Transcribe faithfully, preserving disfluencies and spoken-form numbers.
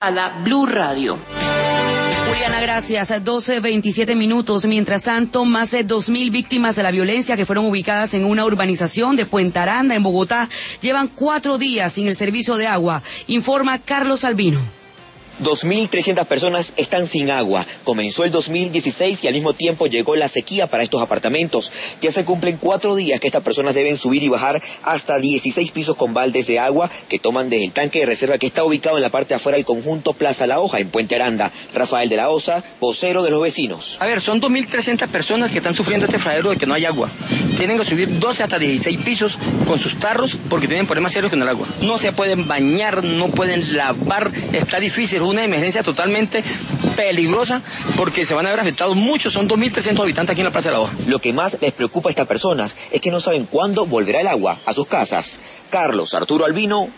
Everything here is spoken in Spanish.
A la Blue Radio. Juliana, gracias. doce veintisiete minutos. Mientras tanto, más de dos mil víctimas de la violencia que fueron ubicadas en una urbanización de Puente Aranda, en Bogotá, llevan cuatro días sin el servicio de agua, informa Carlos Albino. dos mil trescientas personas están sin agua. Comenzó el dos mil dieciséis y al mismo tiempo llegó la sequía para estos apartamentos. Ya se cumplen cuatro días que estas personas deben subir y bajar hasta dieciséis pisos con baldes de agua que toman desde el tanque de reserva que está ubicado en la parte de afuera del conjunto Plaza La Hoja, en Puente Aranda. Rafael de la Osa, vocero de los vecinos. A ver, son dos mil trescientas personas que están sufriendo este fraguero de que no hay agua. Tienen que subir doce hasta dieciséis pisos con sus tarros porque tienen problemas serios con el agua. No se pueden bañar, no pueden lavar, está difícil. Una emergencia totalmente peligrosa porque se van a ver afectados muchos, son dos mil trescientos habitantes aquí en la Plaza de la Hoja. Lo que más les preocupa a estas personas es que no saben cuándo volverá el agua a sus casas. Carlos Arturo Albino,